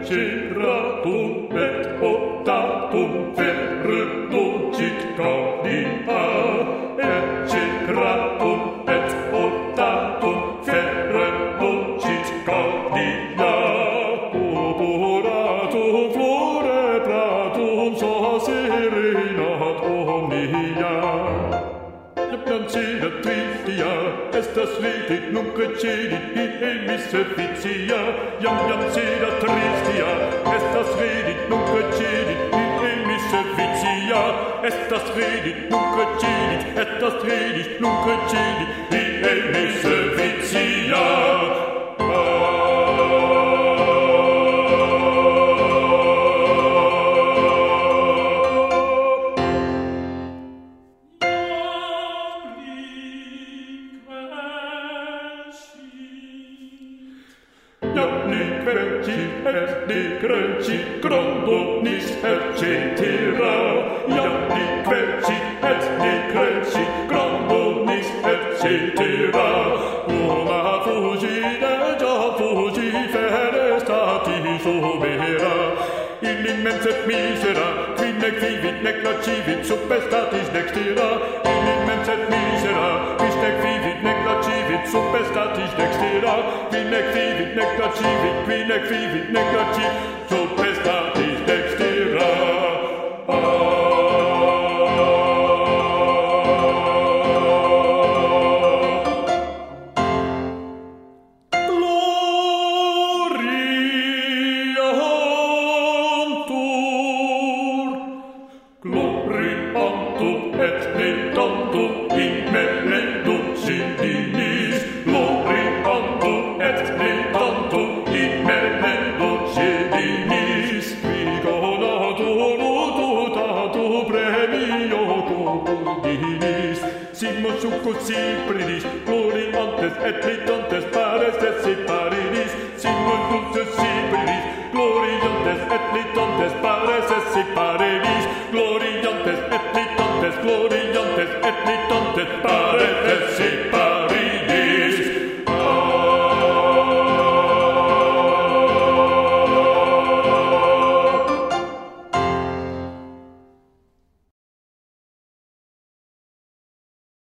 ceratum et optatum ferrucit gaudia, et ceratum et optatum ferrucit gaudia. Operatum florebratum sacerenat omnia. Iam cena tristia, estas vidit nunque cenit emis servitia. Iam cena tristia, estas vidit nunque cenit emis servitia. Estas vidit nunque cenit, estas vidit nunque cenit emis servitia. Et decrecit grandonis et cetera. Iam decrecit et decrecit grandonis et cetera. Bona fugit et fugit ferestatis omera. Illim menset misera, qui nec vivit nec lacivit subestatis dextera. Illim menset misera, qui nec vivit nec lacivit subestatis dextera. Qui nec vivit nec lacivit, qui nec vivit nec lacivit subestatis dextera. Gloriantur et netantur in merentum sedinis. Gloriantur et netantur in merentum sedinis. Vigonatur ututatur premio comodinis. Simos succus cipridis, gloriantes et netantes pares et separidis. Simos succus cipridis, gloriantes et netantes pares et separidis. Gloriantes et litantes, gloriantes et litantes,